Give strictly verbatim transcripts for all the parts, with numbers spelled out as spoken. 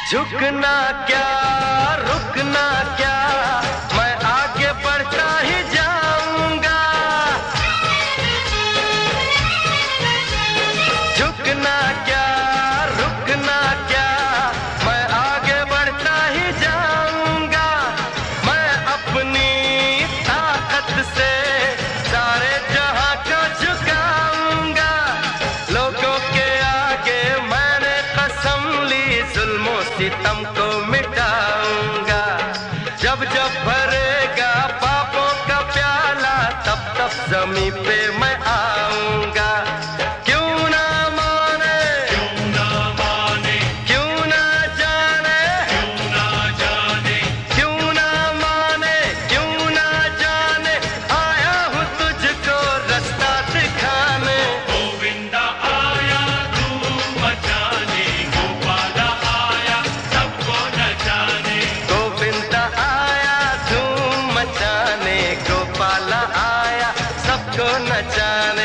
झुकना क्या रुकना क्या, मैं आगे बढ़ता ही जाऊंगा। झुकना क्या रुकना क्या, मैं आगे बढ़ता ही जाऊंगा। मैं अपनी ताकत से सारे जहां को झुकाऊंगा। लोगों के आगे मैंने कसम ली, जुल्मों सितम को मिटाऊंगा। जब जब भरेगा पापों का प्याला, तब तब जमीन पे मैं आऊंगा। क्यों ना माने क्यों ना माने, क्यों ना जाने, क्यों ना जाने, क्यों ना माने क्यों ना जाने, आया हूँ तुझको रास्ता दिखाने। गोविंदा आया धूम मचाने, गोपाला आया सबको नचाने। गोविंदा आया धूम मचाने, गोपाला आया सबको नचाने।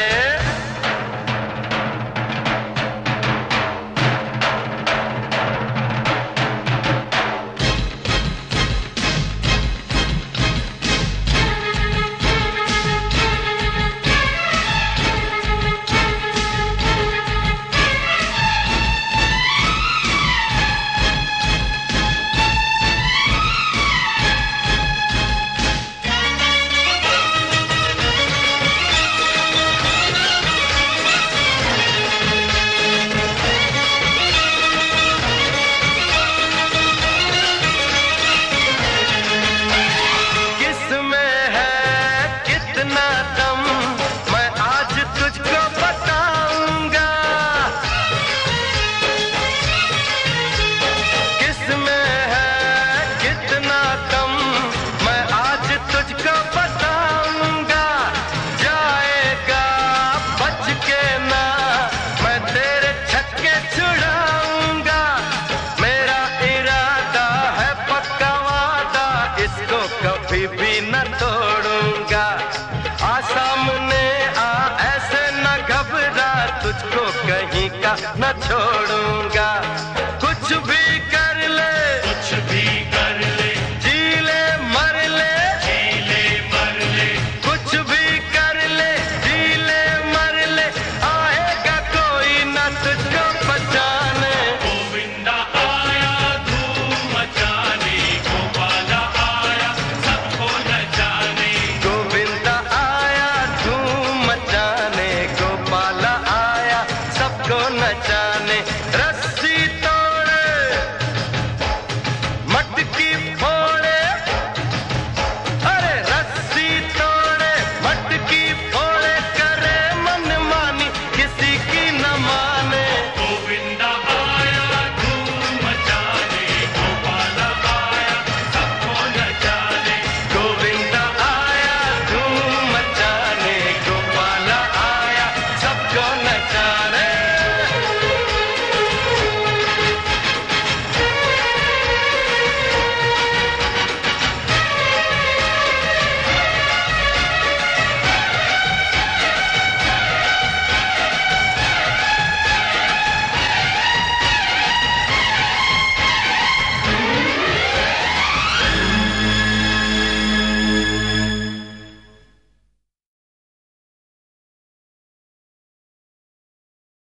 कभी भी न तोड़ूंगा। आ सामने आ ऐसे न घबरा, तुझको कहीं का न छोड़ूंगा।